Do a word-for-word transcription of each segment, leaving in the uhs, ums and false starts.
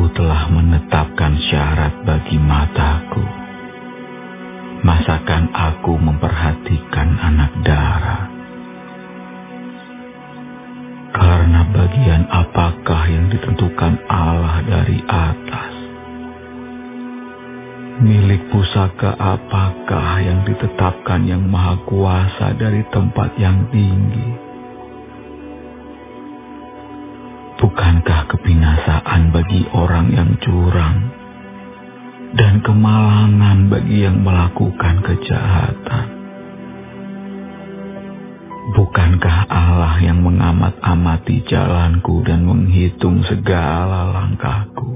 Aku telah menetapkan syarat bagi mataku. Masakan aku memperhatikan anak darah? Karena bagian apakah yang ditentukan Allah dari atas? Milik pusaka apakah yang ditetapkan yang maha kuasa dari tempat yang tinggi? Bukankah kebinasaan bagi orang yang curang dan kemalangan bagi yang melakukan kejahatan? Bukankah Allah yang mengamat-amati jalanku dan menghitung segala langkahku?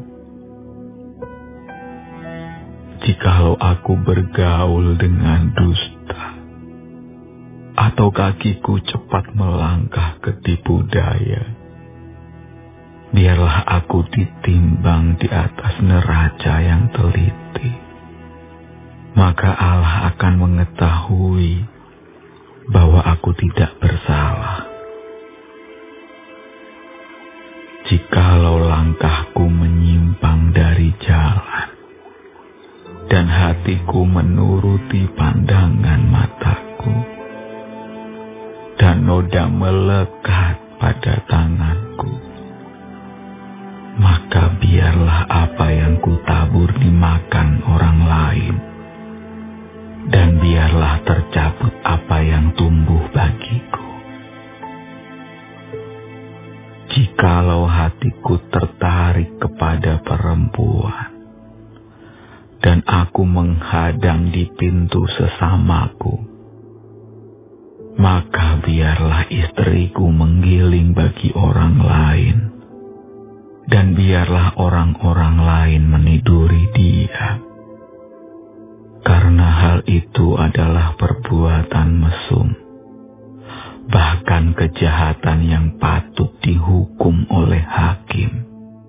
Jikalau aku bergaul dengan dusta, atau kakiku cepat melangkah ke tipu daya, biarlah aku ditimbang di atas neraca yang teliti. Maka Allah akan mengetahui bahwa aku tidak bersalah. Jikalau langkahku menyimpang dari jalan, dan hatiku menuruti pandangan mataku, dan noda melekat pada tanganku, maka biarlah apa yang kutabur dimakan orang lain, dan biarlah tercabut apa yang tumbuh bagiku. Jikalau hatiku tertarik kepada perempuan, dan aku menghadang di pintu sesamaku, maka biarlah istriku menggiling bagi orang lain, dan biarlah orang-orang lain meniduri dia. Karena hal itu adalah perbuatan mesum, bahkan kejahatan yang patut dihukum oleh hakim.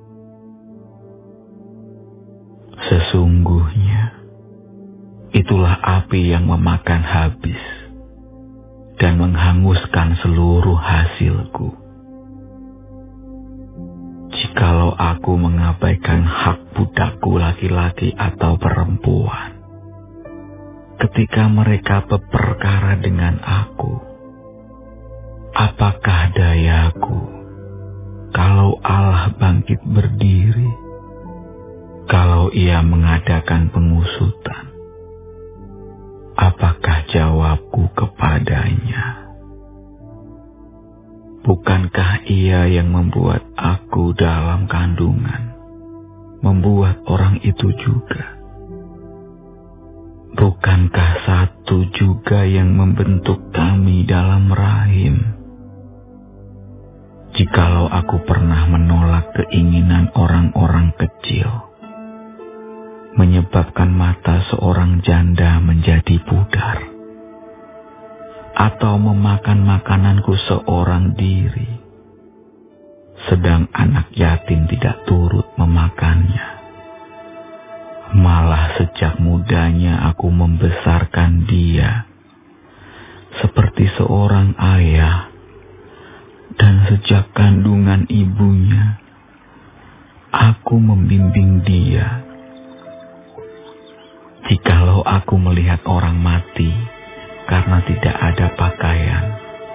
Sesungguhnya, itulah api yang memakan habis dan menghanguskan seluruh hasilku. Jikalau aku mengabaikan hak budakku laki-laki atau perempuan, ketika mereka berperkara dengan aku, apakah dayaku kalau Allah bangkit berdiri? Kalau ia mengadakan pengusutan, apakah jawabku kepadanya? Bukankah ia yang membuat aku dalam kandungan, membuat orang itu juga? Bukankah satu juga yang membentuk kami dalam rahim? Jikalau aku pernah menolak keinginan orang-orang kecil, menyebabkan mata seorang janda menjadi pudar, atau memakan makananku seorang diri, sedang anak yatim tidak turut memakannya, malah sejak mudanya aku membesarkan dia seperti seorang ayah, dan sejak kandungan ibunya aku membimbing dia. Jikalau aku melihat orang mati karena tidak ada pakaian,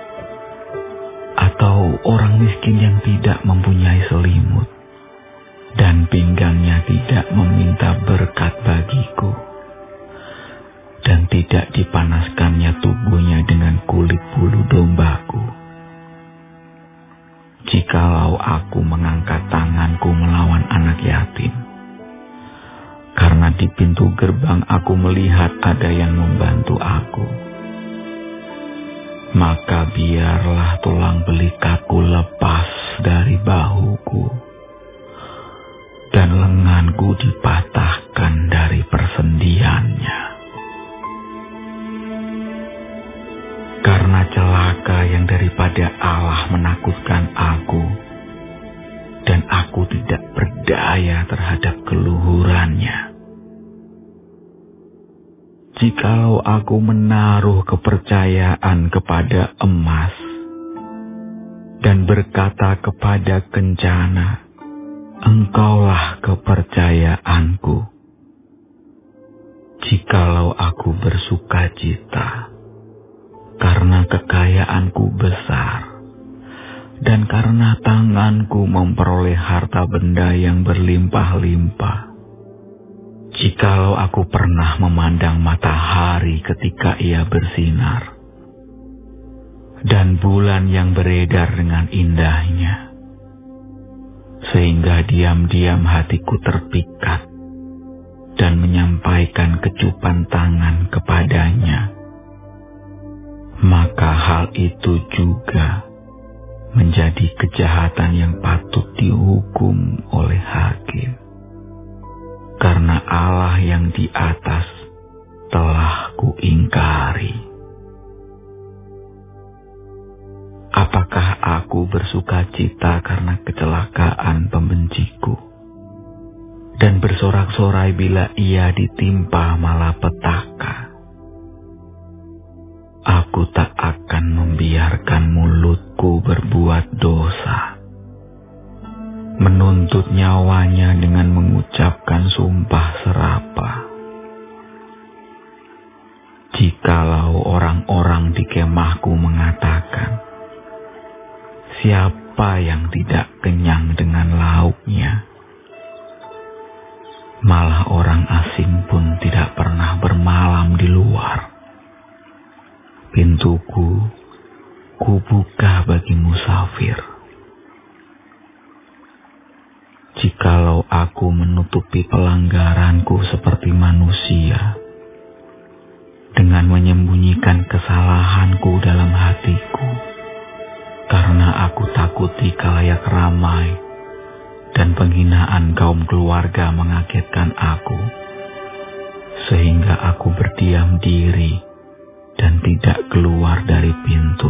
atau orang miskin yang tidak mempunyai selimut, dan pinggangnya tidak meminta berkat bagiku, dan tidak dipanaskannya tubuhnya dengan kulit bulu dombaku, jikalau aku mengangkat tanganku melawan anak yatim, karena di pintu gerbang aku melihat ada yang membantu aku, maka biarlah tulang belikaku lepas dari bahuku, dan lenganku dipatahkan dari persendiannya. Karena celaka yang daripada Allah menakutkan aku, dan aku tidak berdaya terhadap keluhurannya. Jikalau aku menaruh kepercayaan kepada emas, dan berkata kepada kencana, Engkaulah kepercayaanku. Jikalau aku bersuka cita, karena kekayaanku besar, dan karena tanganku memperoleh harta benda yang berlimpah-limpah. Jikalau aku pernah memandang matahari ketika ia bersinar, dan bulan yang beredar dengan indahnya, sehingga diam-diam hatiku terpikat dan menyampaikan kecupan tangan kepadanya, maka hal itu juga menjadi kejahatan yang patut dihukum oleh hakim. Karena Allah yang di atas telah kuingkari. Apakah aku bersuka cita karena kecelakaan pembenciku, dan bersorak-sorai bila ia ditimpa malapetaka? Aku tak akan membiarkan mulutku berbuat dosa, menuntut nyawanya dengan mengucapkan sumpah serapah. Jikalau orang-orang di kemahku mengatakan, siapa yang tidak kenyang dengan lauknya? Malah orang asing pun tidak pernah bermalam di luar. Pintuku kubuka bagi musafir. Jikalau aku menutupi pelanggaranku seperti manusia, dengan menyembunyikan kesalahanku dalam hatiku, karena aku takuti khalayak ramai dan penghinaan kaum keluarga mengagetkan aku, sehingga aku berdiam diri dan tidak keluar dari pintu.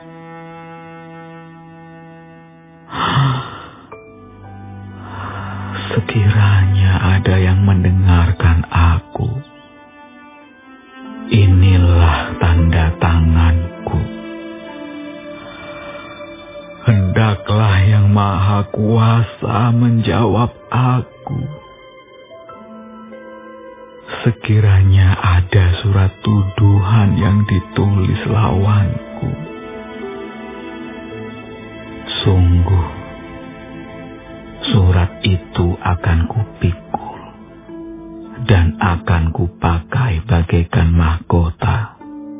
Sekiranya ada yang mendengarkan aku, inilah tanda tanganku. Hendaklah Yang Maha Kuasa menjawab aku. Sekiranya ada surat tuduhan yang ditulis lawanku, sungguh surat itu akan kupikul dan akan kupakai bagaikan mahkota.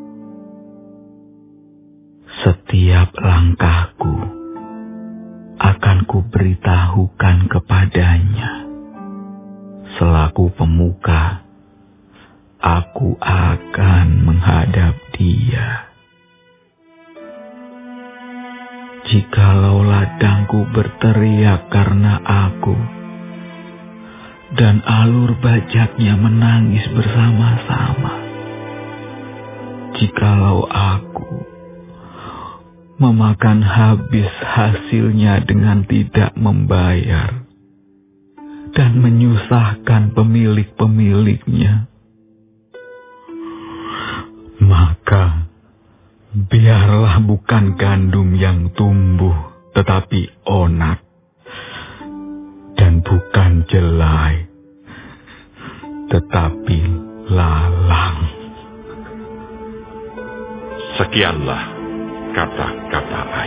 Setiap langkahku akan kuberitahukan kepadanya. Selaku pemuka, aku akan menghadap dia. Jikalau ladangku berteriak karena aku, dan alur bajaknya menangis bersama-sama, jikalau aku memakan habis hasilnya dengan tidak membayar, dan menyusahkan pemilik-pemiliknya, maka biarlah bukan gandum yang tumbuh, tetapi onak, dan bukan jelai, tetapi lalang. Sekianlah kata-kata